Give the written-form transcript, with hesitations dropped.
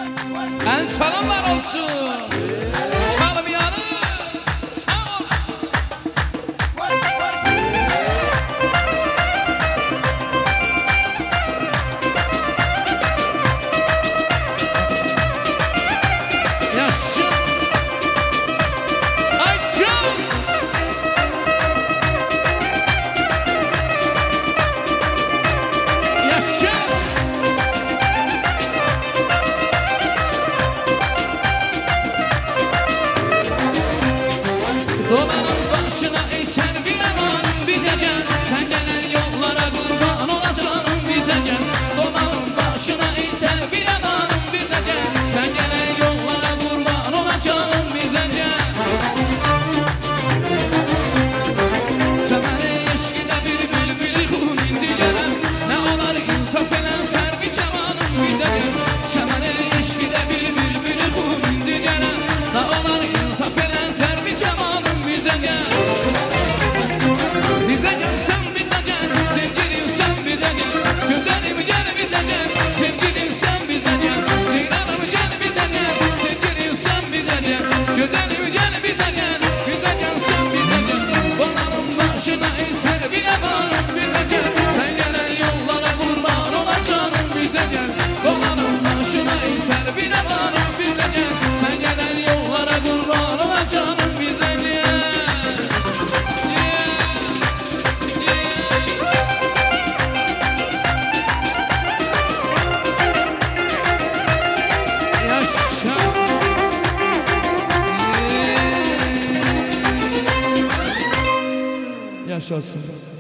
El çalanlar olsun. Çalmayanı sağ ol. Yaşa. Ayça. Yaşa. Dolanın başına eser bir emanım bize gel. Sen gelen yollara kurban olasın bize gel. Dolanın başına eser bir emanım bize gel. Sen gelen yollara kurban olasın bize gel. Semene eşkide bir bülbülü kum indi gelen. Ne olar insaf eden ser bir camanım bize gel. Semene eşkide bir bülbülü kum indi gelen. Ne olar insaf eden ser bir camanım bize gel. Bize gel sen bize gel. Sevgilim sen bize gel. Güzelim gel bize gel. Sevgilim sen bize gel. Sinanım gel bize gel. Sevgilim sen bize gel. Güzelim gel bize gel. Bize gel sen bize gel. Dolanın başına eser bir emanım bize gel. Sen gelen yollara kurban olasın bize gel. Dolanın başına eser bir emanım bize gel. Sen gelen yollara kurban olasın bize gel. Yaşasın.